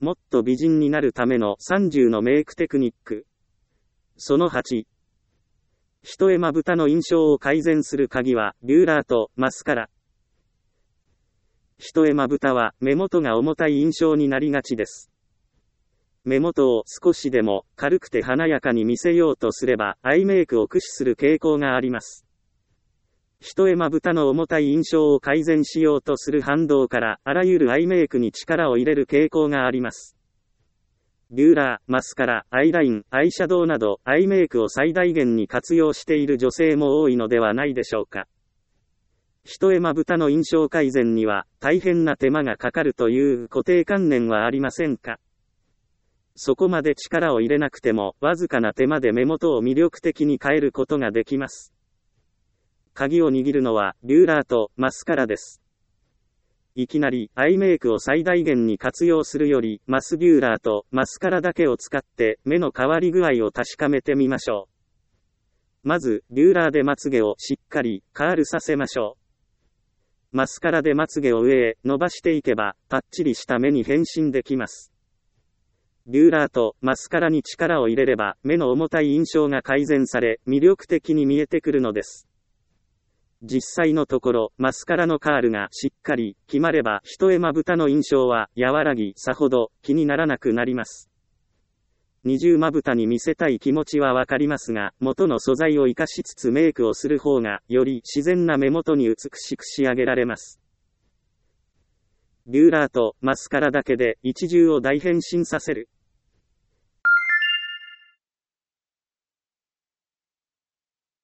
もっと美人になるための30のメイクテクニック。その8。一重まぶたの印象を改善する鍵は、ビューラーとマスカラ。一重まぶたは目元が重たい印象になりがちです。目元を少しでも軽くて華やかに見せようとすれば、アイメイクを駆使する傾向があります。一重まぶたの重たい印象を改善しようとする反動から、あらゆるアイメイクに力を入れる傾向があります。ビューラー、マスカラ、アイライン、アイシャドウなど、アイメイクを最大限に活用している女性も多いのではないでしょうか。一重まぶたの印象改善には、大変な手間がかかるという固定観念はありませんか。そこまで力を入れなくても、わずかな手間で目元を魅力的に変えることができます。鍵を握るのは、ビューラーとマスカラです。いきなり、アイメイクを最大限に活用するより、マスビューラーとマスカラだけを使って、目の変わり具合を確かめてみましょう。まず、ビューラーでまつげをしっかり、カールさせましょう。マスカラでまつげを上へ伸ばしていけば、パッチリした目に変身できます。ビューラーとマスカラに力を入れれば、目の重たい印象が改善され、魅力的に見えてくるのです。実際のところ、マスカラのカールがしっかり決まれば、一重まぶたの印象は和らぎ、さほど気にならなくなります。二重まぶたに見せたい気持ちはわかりますが、元の素材を活かしつつメイクをする方が、より自然な目元に美しく仕上げられます。ビューラーとマスカラだけで一重を大変身させる。